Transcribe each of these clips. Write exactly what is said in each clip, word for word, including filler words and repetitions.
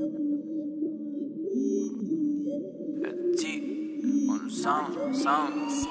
Он сам, сам.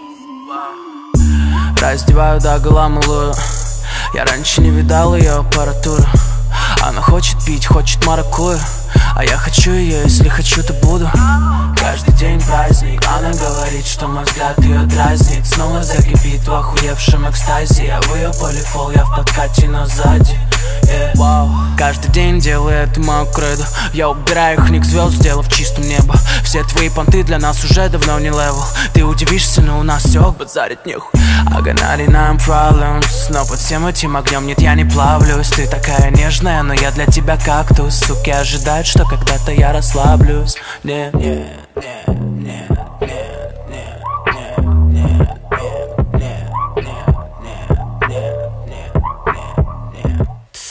Раздеваю догола малую. Я раньше не видал ее аппаратуру. Она хочет пить, хочет маракую, а я хочу ее, если хочу, то буду. Каждый день праздник. Она говорит, что мой взгляд ее дразнит. Снова загибит в охуевшем экстазе. Я в ее полифол, я в подкате, но сзади. Yeah. Wow. Каждый день делаю это мою кредо. Я убираю их ник звезд, сделав чистым небо. Все твои понты для нас уже давно не левел. Ты удивишься, но у нас все базарит нехуй. I got ninety-nine problems, но под всем этим огнем нет, я не плавлюсь. Ты такая нежная, но я для тебя кактус. Суки ожидают, что когда-то я расслаблюсь. Нет, нет, нет, нет, нет, нет, нет, нет, нет, нет, нет, нет.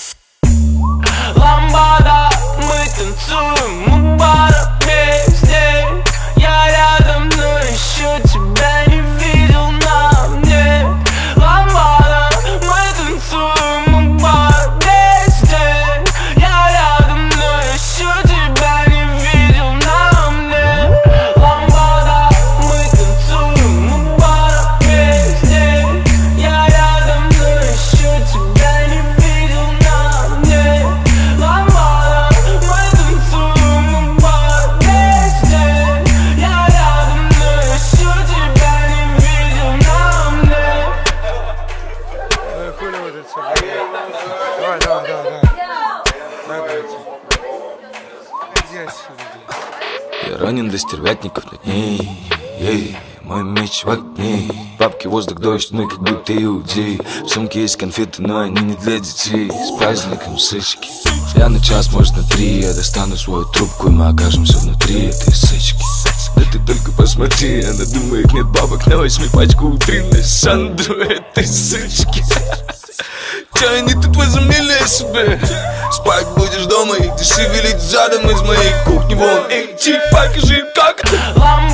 Ламбада, мы танцуем, мы пара везде. Я рядом, но еще тебя не видел на мне. Ламбада, мы танцуем, мы пара везде. Я рядом, но еще тебя не видел на мне. Ламбада, мы танцуем, мы пара везде. Я рядом, но еще тебя не видел на мне. Ламбада, мы танцуем, мы пара везде. Я рядом, но еще тебя не видел на мне. Ну хули вот это все. Давай, давай, давай, давай. Давай, давайте. Иди отсюда, блядь. Я ранен до стервятников над ней. Ей, мой меч в огне. Бабки, воздух, дождь, ну как будто иудей. В сумке есть конфеты, но они не для детей. С праздником сычки. Я на час, может на три. Я достану свою трубку, и мы окажемся внутри этой сычки. Да ты только посмотри, она думает, нет бабок, на восьми пачку утренней Сандру этой сычки. Че они тут возомнили о себе? Спать будешь дома и ты шевелить задом из моей кухни вон. Эй, чик, покажи, как это.